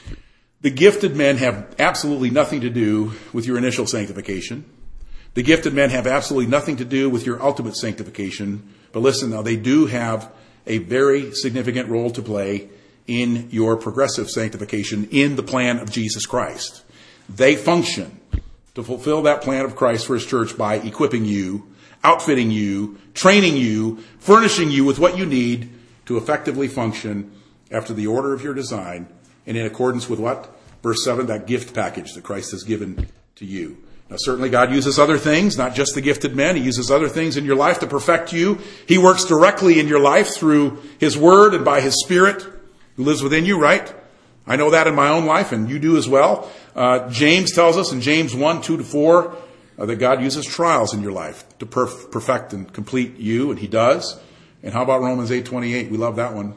The gifted men have absolutely nothing to do with your initial sanctification. The gifted men have absolutely nothing to do with your ultimate sanctification. But listen now, they do have a very significant role to play in your progressive sanctification in the plan of Jesus Christ. They function to fulfill that plan of Christ for his church by equipping you, outfitting you, training you, furnishing you with what you need to effectively function after the order of your design and in accordance with what? Verse seven, that gift package that Christ has given to you. Now, certainly God uses other things, not just the gifted men. He uses other things in your life to perfect you. He works directly in your life through his word and by his Spirit who lives within you, right? I know that in my own life, and you do as well. Uh, James tells us in James one, two to four, uh, that God uses trials in your life to perf- perfect and complete you, and he does. And how about Romans eight twenty-eight? We love that one.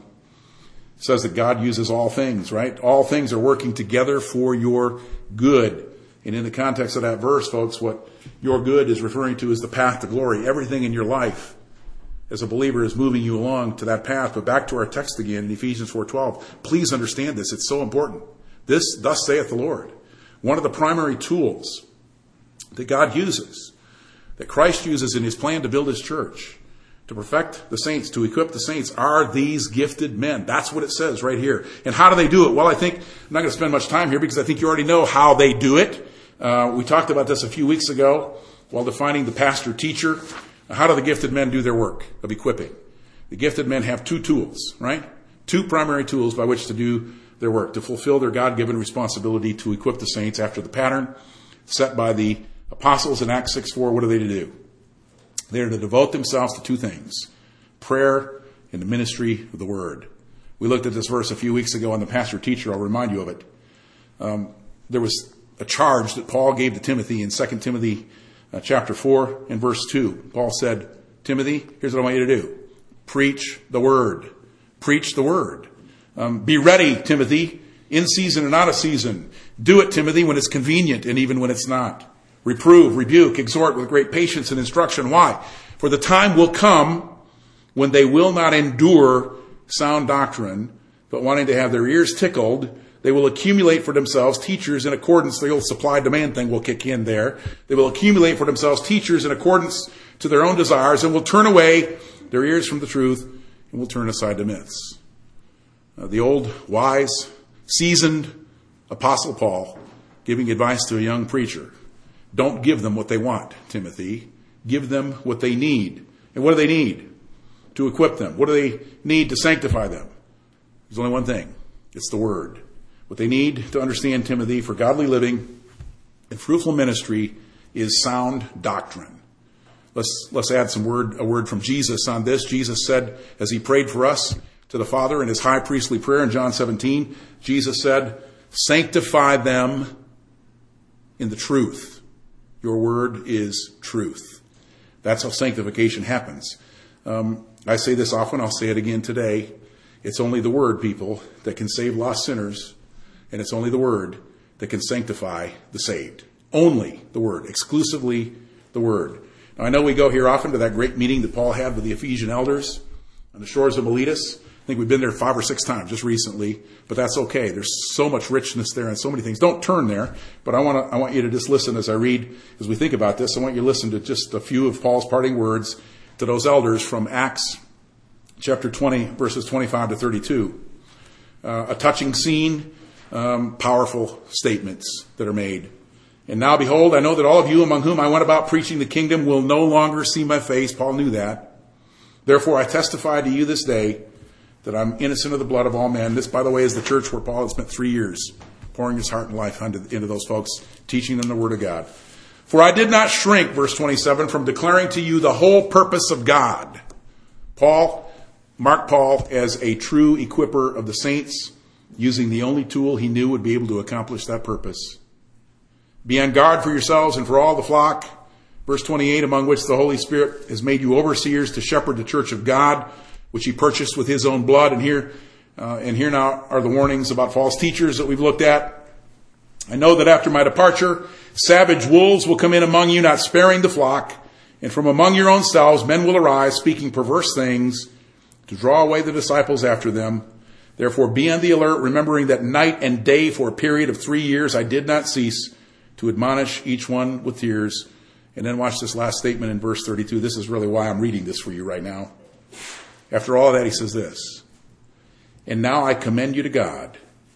It says that God uses all things, right? All things are working together for your good. And in the context of that verse, folks, what your good is referring to is the path to glory. Everything in your life as a believer is moving you along to that path. But back to our text again in Ephesians four twelve. Please understand this. It's so important. This, thus saith the Lord. One of the primary tools that God uses, that Christ uses in his plan to build his church, to perfect the saints, to equip the saints, are these gifted men. That's what it says right here. And how do they do it? Well, I think I'm not going to spend much time here because I think you already know how they do it. Uh, we talked about this a few weeks ago while defining the pastor-teacher. How do the gifted men do their work of equipping? The gifted men have two tools, right? Two primary tools by which to do their work, to fulfill their God-given responsibility to equip the saints after the pattern set by the apostles in Acts six four. What are they to do? They are to devote themselves to two things: prayer and the ministry of the word. We looked at this verse a few weeks ago on the pastor-teacher. I'll remind you of it. Um, there was a charge that Paul gave to Timothy in Second Timothy uh, chapter four and verse two. Paul said, Timothy, here's what I want you to do. Preach the word. Preach the word. Um, be ready, Timothy, in season and out of season. Do it, Timothy, when it's convenient and even when it's not. Reprove, rebuke, exhort with great patience and instruction. Why? For the time will come when they will not endure sound doctrine, but wanting to have their ears tickled, they will accumulate for themselves teachers in accordance, the old supply-demand thing will kick in there. They will accumulate for themselves teachers in accordance to their own desires and will turn away their ears from the truth and will turn aside to myths. Uh, the old, wise, seasoned Apostle Paul giving advice to a young preacher. Don't give them what they want, Timothy. Give them what they need. And what do they need to equip them? What do they need to sanctify them? There's only one thing. It's the word. What they need to understand, Timothy, for godly living and fruitful ministry is sound doctrine. Let's, let's add some word, a word from Jesus on this. Jesus said, as he prayed for us to the Father in his high priestly prayer in John seventeen, Jesus said, sanctify them in the truth. Your word is truth. That's how sanctification happens. Um, I say this often. I'll say it again today. It's only the word, people, that can save lost sinners. And it's only the word that can sanctify the saved. Only the word. Exclusively the word. Now, I know we go here often to that great meeting that Paul had with the Ephesian elders on the shores of Miletus. I think we've been there five or six times just recently, but that's okay. There's so much richness there and so many things. Don't turn there, but I want to, I want you to just listen as I read, as we think about this. I want you to listen to just a few of Paul's parting words to those elders from Acts chapter twenty, verses twenty-five to thirty-two. Uh, a touching scene, um, powerful statements that are made. And now, behold, I know that all of you among whom I went about preaching the kingdom will no longer see my face. Paul knew that. Therefore, I testify to you this day that I'm innocent of the blood of all men. This, by the way, is the church where Paul had spent three years pouring his heart and life into those folks, teaching them the word of God. For I did not shrink, verse twenty-seven, from declaring to you the whole purpose of God. Paul marked Paul as a true equipper of the saints, using the only tool he knew would be able to accomplish that purpose. Be on guard for yourselves and for all the flock. Verse twenty-eight, among which the Holy Spirit has made you overseers to shepherd the church of God, which he purchased with his own blood. And here, uh, and here now are the warnings about false teachers that we've looked at. I know that after my departure, savage wolves will come in among you, not sparing the flock. And from among your own selves, men will arise, speaking perverse things, to draw away the disciples after them. Therefore, be on the alert, remembering that night and day for a period of three years I did not cease to admonish each one with tears. And then watch this last statement in verse thirty-two. This is really why I'm reading this for you right now. After all that, he says this, and now I commend you to God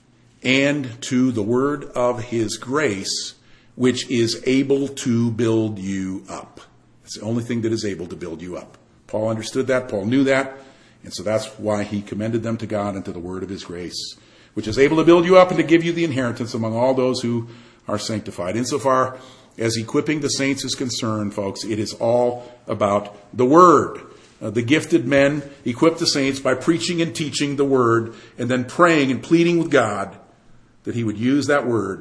and to the word of his grace, which is able to build you up. It's the only thing that is able to build you up. Paul understood that. Paul knew that. And so that's why he commended them to God and to the word of his grace, which is able to build you up and to give you the inheritance among all those who are sanctified. Insofar as equipping the saints is concerned, folks, it is all about the word. Uh, the gifted men equip the saints by preaching and teaching the word and then praying and pleading with God that he would use that word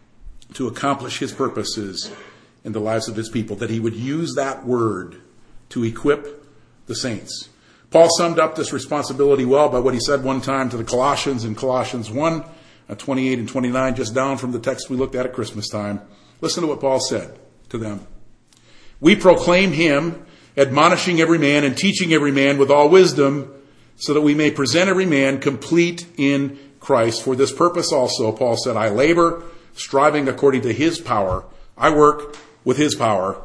to accomplish his purposes in the lives of his people, that he would use that word to equip the saints. Paul summed up this responsibility well by what he said one time to the Colossians in Colossians one, twenty-eight and twenty-nine, just down from the text we looked at at Christmas time. Listen to what Paul said to them. We proclaim him, admonishing every man and teaching every man with all wisdom, so that we may present every man complete in Christ. For this purpose also, Paul said, I labor, striving according to his power. I work with his power,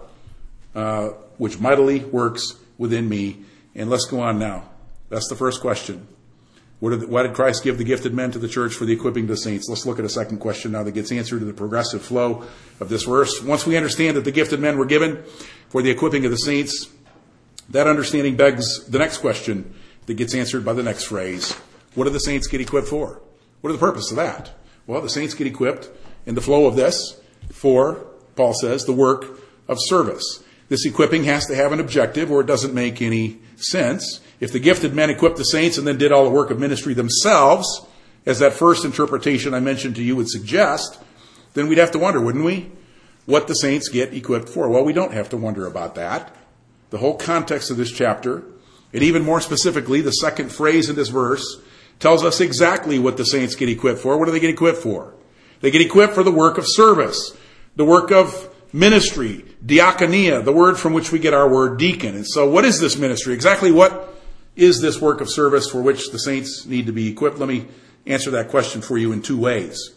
uh, which mightily works within me. And let's go on now. That's the first question. What did, why did Christ give the gifted men to the church? For the equipping of the saints. Let's look at a second question now that gets answered in the progressive flow of this verse. Once we understand that the gifted men were given for the equipping of the saints, that understanding begs the next question that gets answered by the next phrase. What do the saints get equipped for? What are the purpose of that? Well, the saints get equipped in the flow of this for, Paul says, the work of service. This equipping has to have an objective or it doesn't make any sense. If the gifted men equipped the saints and then did all the work of ministry themselves, as that first interpretation I mentioned to you would suggest, then we'd have to wonder, wouldn't we, what the saints get equipped for? Well, we don't have to wonder about that. The whole context of this chapter, and even more specifically, the second phrase in this verse, tells us exactly what the saints get equipped for. What do they get equipped for? They get equipped for the work of service, the work of ministry, diakonia, the word from which we get our word deacon. And so what is this ministry? Exactly what is this work of service for which the saints need to be equipped? Let me answer that question for you in two ways.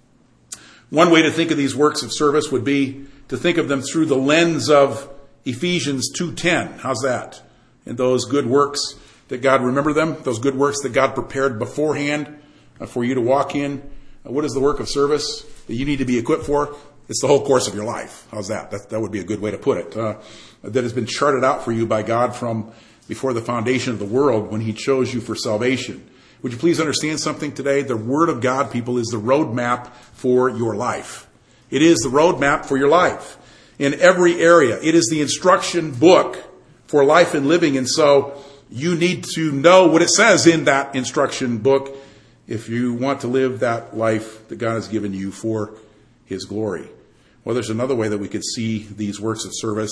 One way to think of these works of service would be to think of them through the lens of Ephesians two ten. How's that? And those good works that God, remember them? Those good works that God prepared beforehand for you to walk in. What is the work of service that you need to be equipped for? It's the whole course of your life. How's that? That, that would be a good way to put it. Uh, that has been charted out for you by God from before the foundation of the world when he chose you for salvation. Would you please understand something today? The Word of God, people, is the roadmap for your life. It is the roadmap for your life in every area. It is the instruction book for life and living. And so you need to know what it says in that instruction book if you want to live that life that God has given you for his glory. Well, there's another way that we could see these works of service,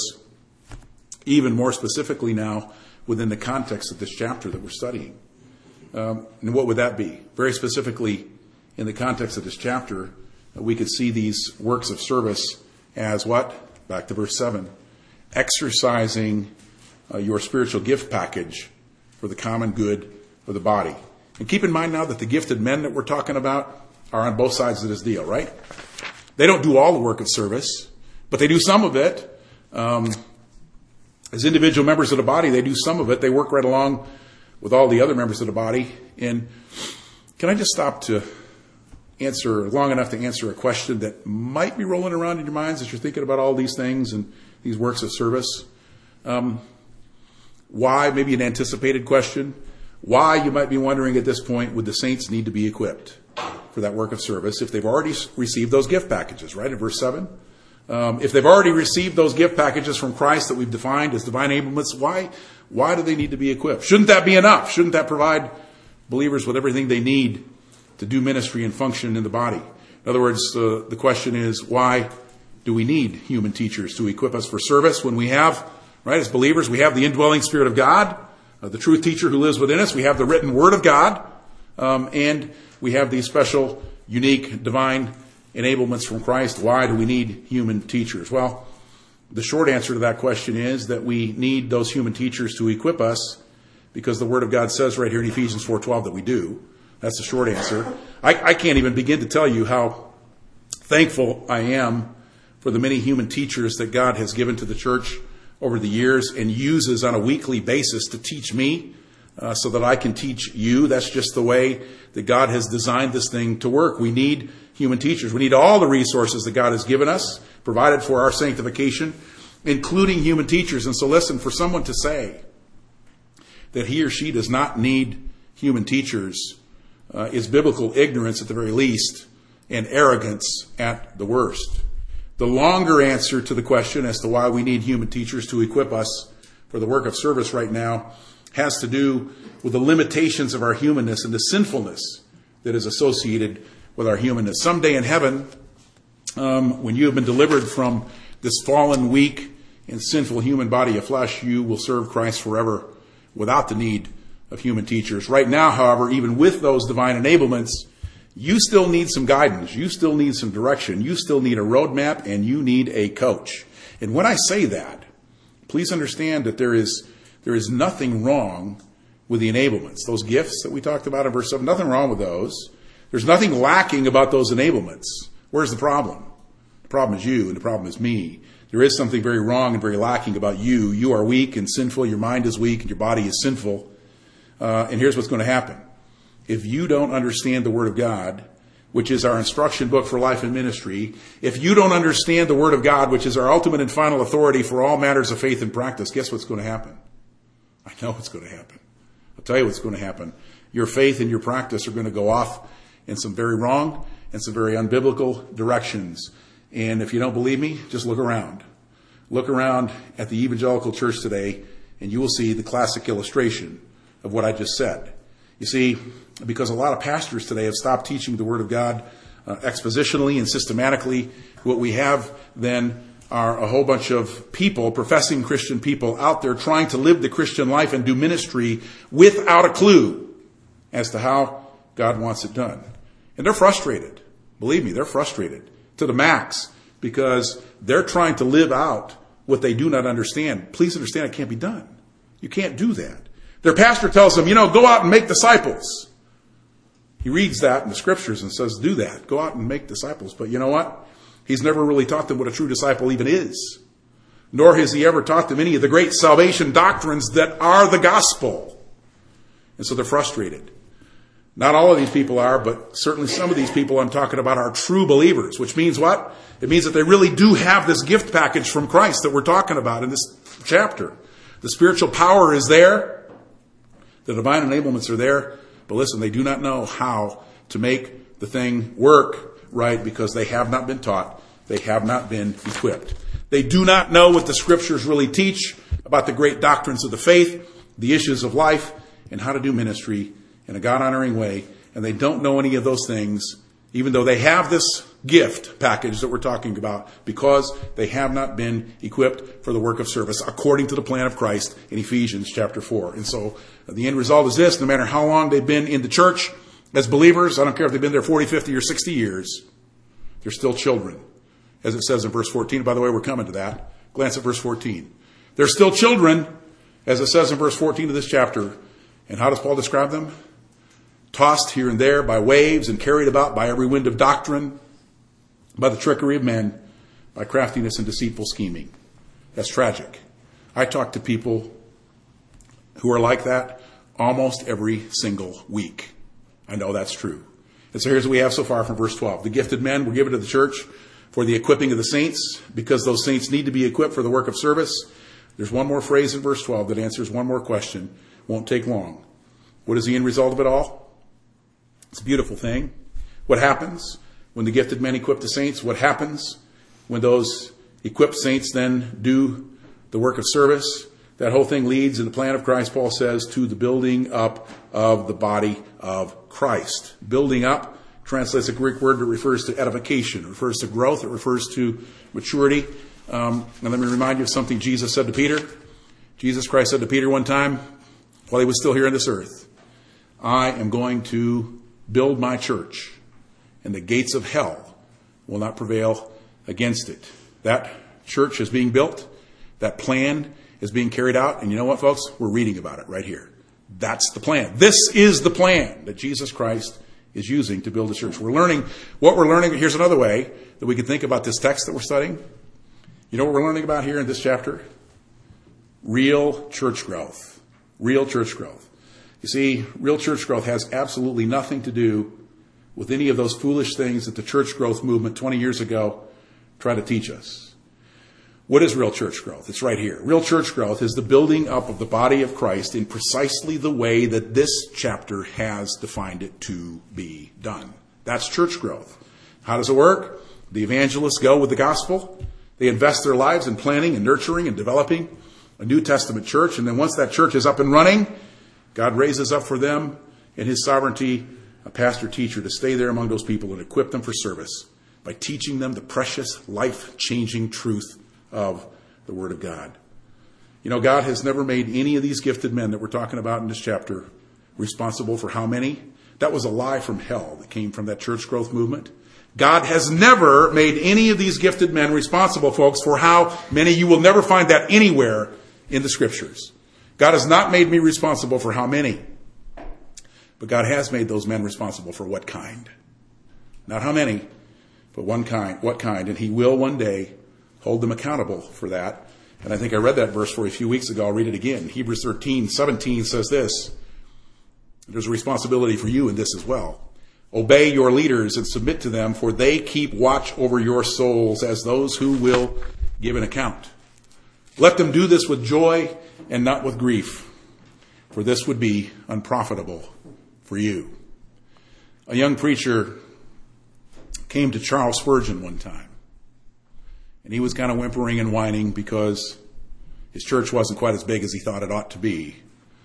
even more specifically now, within the context of this chapter that we're studying. Um, and what would that be? Very specifically, in the context of this chapter, we could see these works of service as what? Back to verse seven. Exercising uh, your spiritual gift package for the common good of the body. And keep in mind now that the gifted men that we're talking about are on both sides of this deal, right? They don't do all the work of service, but they do some of it. Um, as individual members of the body, they do some of it. They work right along with all the other members of the body. And can I just stop to answer, long enough to answer a question that might be rolling around in your minds as you're thinking about all these things and these works of service? Um, why, maybe an anticipated question, why, you might be wondering at this point, would the saints need to be equipped for that work of service if they've already received those gift packages, right, in verse seven? Um, if they've already received those gift packages from Christ that we've defined as divine enablements, why, why do they need to be equipped? Shouldn't that be enough? Shouldn't that provide believers with everything they need to do ministry and function in the body? In other words, uh, the question is, why do we need human teachers to equip us for service when we have, right, as believers, we have the indwelling Spirit of God, uh, the truth teacher who lives within us, we have the written Word of God, um, and we have these special, unique, divine enablements from Christ. Why do we need human teachers? Well, the short answer to that question is that we need those human teachers to equip us because the Word of God says right here in Ephesians four twelve that we do. That's the short answer. I, I can't even begin to tell you how thankful I am for the many human teachers that God has given to the church over the years and uses on a weekly basis to teach me uh, so that I can teach you. That's just the way that God has designed this thing to work. We need human teachers. We need all the resources that God has given us, provided for our sanctification, including human teachers. And so listen, for someone to say that he or she does not need human teachers uh, is biblical ignorance at the very least and arrogance at the worst. The longer answer to the question as to why we need human teachers to equip us for the work of service right now has to do with the limitations of our humanness and the sinfulness that is associated with our humanness. Someday in heaven, um, when you have been delivered from this fallen, weak, and sinful human body of flesh, you will serve Christ forever without the need of human teachers. Right now, however, even with those divine enablements, you still need some guidance. You still need some direction. You still need a roadmap, and you need a coach. And when I say that, please understand that there is there is nothing wrong with the enablements. Those gifts that we talked about in verse seven, nothing wrong with those. There's nothing lacking about those enablements. Where's the problem? The problem is you, and the problem is me. There is something very wrong and very lacking about you. You are weak and sinful. Your mind is weak, and your body is sinful. Uh, and here's what's going to happen. If you don't understand the Word of God, which is our instruction book for life and ministry, if you don't understand the Word of God, which is our ultimate and final authority for all matters of faith and practice, guess what's going to happen? I know what's going to happen. I'll tell you what's going to happen. Your faith and your practice are going to go off in some very wrong and some very unbiblical directions. And if you don't believe me, just look around. Look around at the evangelical church today, and you will see the classic illustration of what I just said. You see, because a lot of pastors today have stopped teaching the Word of God uh, expositionally and systematically, what we have then are a whole bunch of people, professing Christian people, out there trying to live the Christian life and do ministry without a clue as to how God wants it done. And they're frustrated. Believe me, they're frustrated to the max because they're trying to live out what they do not understand. Please understand, it can't be done. You can't do that. Their pastor tells them, you know, go out and make disciples. He reads that in the scriptures and says, do that. Go out and make disciples. But you know what? He's never really taught them what a true disciple even is. Nor has he ever taught them any of the great salvation doctrines that are the gospel. And so they're frustrated. Not all of these people are, but certainly some of these people I'm talking about are true believers, which means what? It means that they really do have this gift package from Christ that we're talking about in this chapter. The spiritual power is there. The divine enablements are there. But listen, they do not know how to make the thing work right because they have not been taught. They have not been equipped. They do not know what the scriptures really teach about the great doctrines of the faith, the issues of life, and how to do ministry in a God-honoring way. And they don't know any of those things, even though they have this gift package that we're talking about, because they have not been equipped for the work of service according to the plan of Christ in Ephesians chapter four. And so the end result is this: no matter how long they've been in the church as believers, I don't care if they've been there forty, fifty, or sixty years, they're still children. As it says in verse fourteen, by the way, we're coming to that. Glance at verse fourteen. They're still children, as it says in verse fourteen of this chapter. And how does Paul describe them? Tossed here and there by waves and carried about by every wind of doctrine, by the trickery of men, by craftiness and deceitful scheming. That's tragic. I talk to people who are like that almost every single week. I know that's true. And so here's what we have so far from verse twelve. The gifted men were given to the church for the equipping of the saints, because those saints need to be equipped for the work of service. There's one more phrase in verse twelve that answers one more question. Won't take long. What is the end result of it all? It's a beautiful thing. What happens when the gifted men equip the saints? What happens when those equipped saints then do the work of service? That whole thing leads in the plan of Christ, Paul says, to the building up of the body of Christ. Building up translates a Greek word that refers to edification. It refers to growth. It refers to maturity. Um, and let me remind you of something Jesus said to Peter. Jesus Christ said to Peter one time while he was still here on this earth, I am going to build my church, and the gates of hell will not prevail against it. That church is being built. That plan is being carried out. And you know what, folks? We're reading about it right here. That's the plan. This is the plan that Jesus Christ is using to build a church. We're learning what we're learning. Here's another way that we can think about this text that we're studying. You know what we're learning about here in this chapter? Real church growth. Real church growth. You see, real church growth has absolutely nothing to do with any of those foolish things that the church growth movement twenty years ago tried to teach us. What is real church growth? It's right here. Real church growth is the building up of the body of Christ in precisely the way that this chapter has defined it to be done. That's church growth. How does it work? The evangelists go with the gospel. They invest their lives in planning and nurturing and developing a New Testament church. And then once that church is up and running, God raises up for them in his sovereignty a pastor teacher to stay there among those people and equip them for service by teaching them the precious, life-changing truth of the Word of God. You know, God has never made any of these gifted men that we're talking about in this chapter responsible for how many? That was a lie from hell that came from that church growth movement. God has never made any of these gifted men responsible, folks, for how many. You will never find that anywhere in the Scriptures. God has not made me responsible for how many. But God has made those men responsible for what kind. Not how many, but one kind, what kind. And he will one day hold them accountable for that. And I think I read that verse for you a few weeks ago. I'll read it again. Hebrews thirteen seventeen says this. There's a responsibility for you in this as well. Obey your leaders and submit to them, for they keep watch over your souls as those who will give an account. Let them do this with joy and not with grief, for this would be unprofitable for you. A young preacher came to Charles Spurgeon one time, and he was kind of whimpering and whining because his church wasn't quite as big as he thought it ought to be.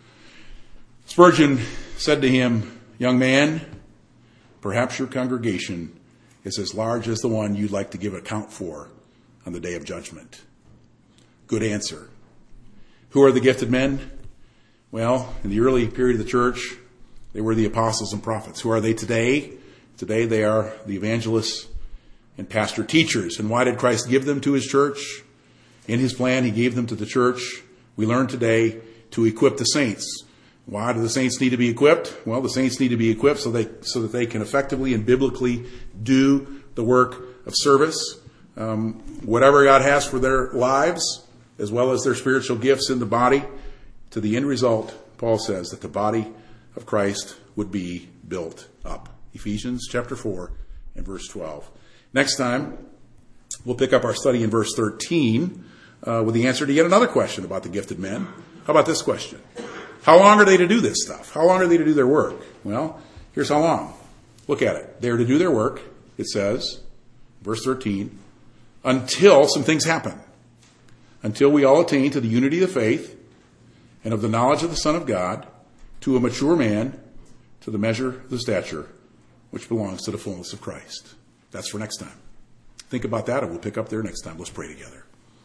Spurgeon said to him, "Young man, perhaps your congregation is as large as the one you'd like to give account for on the day of judgment." Good answer. Who are the gifted men? Well, in the early period of the church, they were the apostles and prophets. Who are they today? Today they are the evangelists and pastor teachers. And why did Christ give them to his church? In his plan, he gave them to the church. We learn today to equip the saints. Why do the saints need to be equipped? Well, the saints need to be equipped so they so that they can effectively and biblically do the work of service. Um, whatever God has for their lives, as well as their spiritual gifts in the body, to the end result, Paul says that the body of Christ would be built up. Ephesians chapter four and verse twelve. Next time, we'll pick up our study in verse thirteen uh, with the answer to yet another question about the gifted men. How about this question? How long are they to do this stuff? How long are they to do their work? Well, here's how long. Look at it. They are to do their work, it says, verse thirteen, until some things happen. Until we all attain to the unity of the faith and of the knowledge of the Son of God, to a mature man, to the measure of the stature which belongs to the fullness of Christ. That's for next time. Think about that, and we'll pick up there next time. Let's pray together.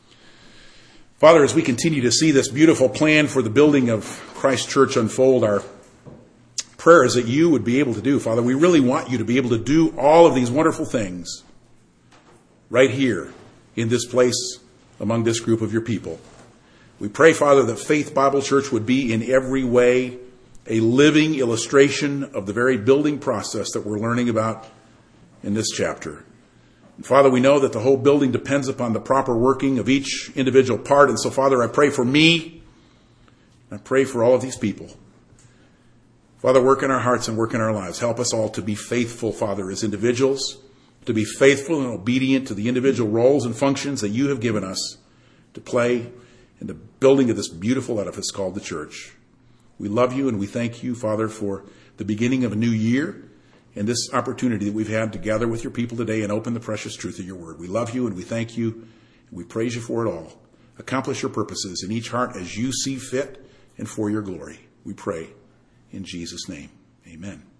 Father, as we continue to see this beautiful plan for the building of Christ Church unfold, our prayer is that you would be able to do. Father, we really want you to be able to do all of these wonderful things right here in this place among this group of your people. We pray, Father, that Faith Bible Church would be in every way a living illustration of the very building process that we're learning about in this chapter. And Father, we know that the whole building depends upon the proper working of each individual part. And so, Father, I pray for me. I pray for all of these people. Father, work in our hearts and work in our lives. Help us all to be faithful, Father, as individuals, to be faithful and obedient to the individual roles and functions that you have given us to play in the building of this beautiful edifice called the church. We love you and we thank you, Father, for the beginning of a new year and this opportunity that we've had to gather with your people today and open the precious truth of your word. We love you and we thank you and we praise you for it all. Accomplish your purposes in each heart as you see fit and for your glory. We pray in Jesus' name. Amen.